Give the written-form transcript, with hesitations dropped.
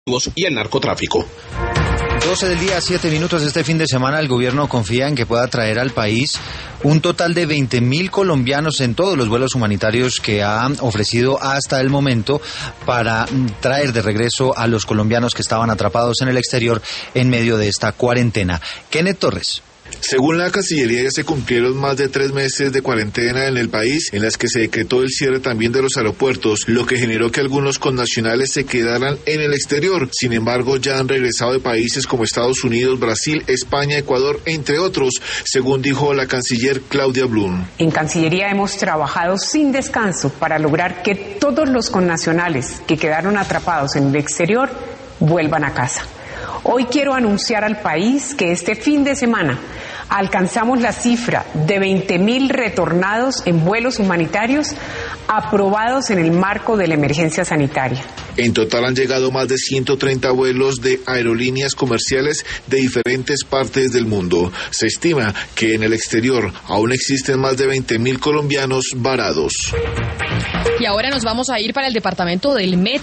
y el narcotráfico. 12 del día, 7 minutos. Este fin de semana el gobierno confía en que pueda traer al país un total de 20.000 colombianos en todos los vuelos humanitarios que ha ofrecido hasta el momento para traer de regreso a los colombianos que estaban atrapados en el exterior en medio de esta cuarentena. Kenneth Torres. Según la Cancillería, ya se cumplieron más de 3 meses de cuarentena en el país, en las que se decretó el cierre también de los aeropuertos, lo que generó que algunos connacionales se quedaran en el exterior. Sin embargo, ya han regresado de países como Estados Unidos, Brasil, España, Ecuador, entre otros, según dijo la canciller Claudia Blum. En Cancillería hemos trabajado sin descanso para lograr que todos los connacionales que quedaron atrapados en el exterior vuelvan a casa. Hoy quiero anunciar al país que este fin de semana alcanzamos la cifra de 20.000 retornados en vuelos humanitarios aprobados en el marco de la emergencia sanitaria. En total han llegado más de 130 vuelos de aerolíneas comerciales de diferentes partes del mundo. Se estima que en el exterior aún existen más de 20.000 colombianos varados. Y ahora nos vamos a ir para el departamento del Meta.